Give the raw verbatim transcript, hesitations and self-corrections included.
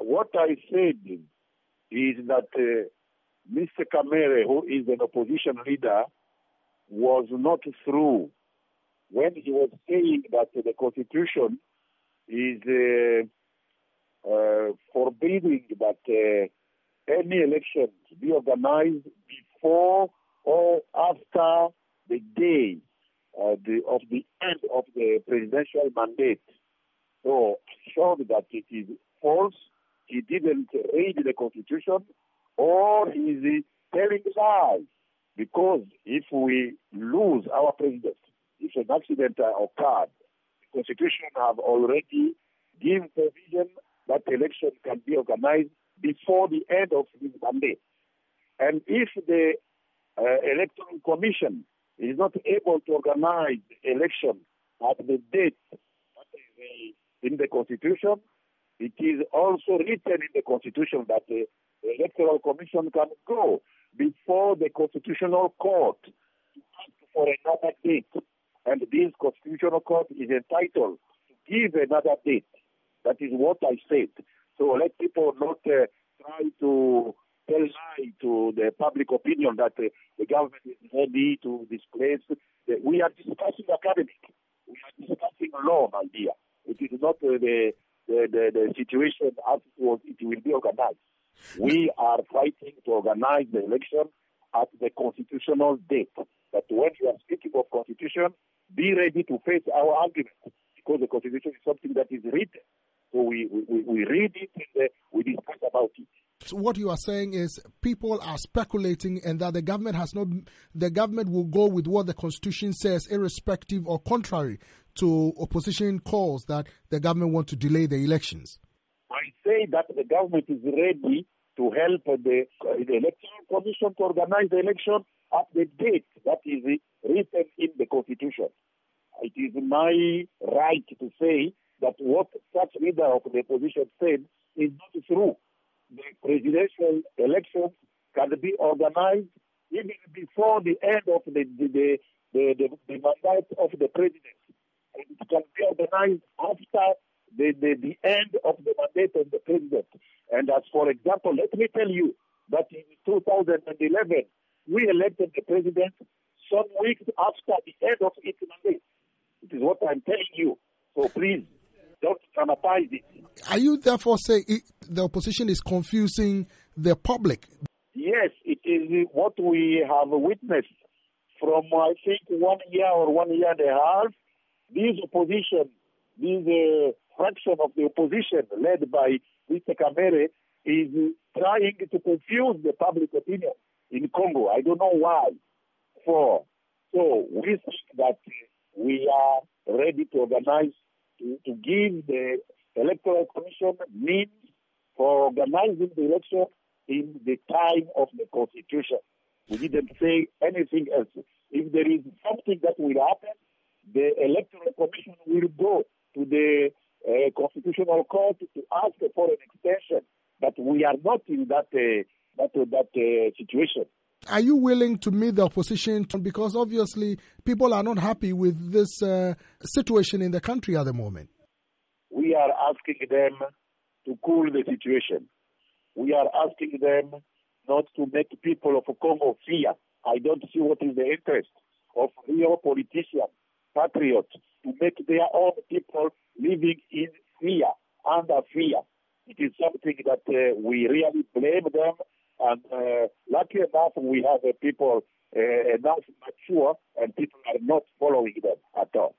what I said is that uh, Mister Kamere, who is an opposition leader, was not through when he was saying that the Constitution is uh, uh, forbidding that uh, any election be organized before or after the day uh, the, of the end of the presidential mandate. So, showed that it is false. He didn't read the Constitution, or he is telling lies. Because if we lose our president, if an accident occurred, the Constitution have already given provision that the election can be organized before the end of his mandate. And if the uh, Electoral Commission is not able to organize the election at the date that is in the Constitution, it is also written in the Constitution that the Electoral Commission can go before the Constitutional Court to ask for another date. And this Constitutional Court is entitled to give another date. That is what I said. So let people not uh, try to tell lie to the public opinion that uh, the government is ready to displace. The, we are discussing academic. We are discussing law, my dear. It is not uh, the, the, the, the situation as it, was, it will be organized. We are fighting to organize the election at the constitutional date. But when you are speaking of constitution, be ready to face our argument, because the constitution is something that is written. So we, we, we read it and uh, we discuss about it. So what you are saying is people are speculating, and that the government has not, the government will go with what the Constitution says, irrespective or contrary to opposition calls that the government want to delay the elections. I say that the government is ready to help the, uh, the Electoral Commission to organize the election at the date that is written in the Constitution. It is my right to say that what such leader of the opposition said is not true. The presidential elections can be organized even before the end of the the, the, the, the, the mandate of the president. And it can be organized after The, the, the end of the mandate of the president. And as for example, let me tell you that in two thousand eleven, we elected the president some weeks after the end of its mandate. It is what I'm telling you. So please, don't dramatize it. Are you therefore saying the opposition is confusing the public? Yes, it is what we have witnessed from, I think, one year or one year and a half. This opposition, this uh, fraction of the opposition led by Mister Kamere is trying to confuse the public opinion in Congo. I don't know why. For so we think that we are ready to organize, to, to give the Electoral Commission means for organizing the election in the time of the Constitution. We didn't say anything else. If there is something that will happen, the Electoral Commission will go to the uh, Constitutional Court to ask for an extension. But we are not in that uh, that uh, that uh, situation. Are you willing to meet the opposition? Because obviously people are not happy with this uh, situation in the country at the moment. We are asking them to cool the situation. We are asking them not to make people of Congo fear. I don't see what is the interest of real politicians, patriots, to make their own people living in fear, under fear. It is something that uh, we really blame them. And uh, lucky enough, we have uh, people uh, enough mature, and people are not following them at all.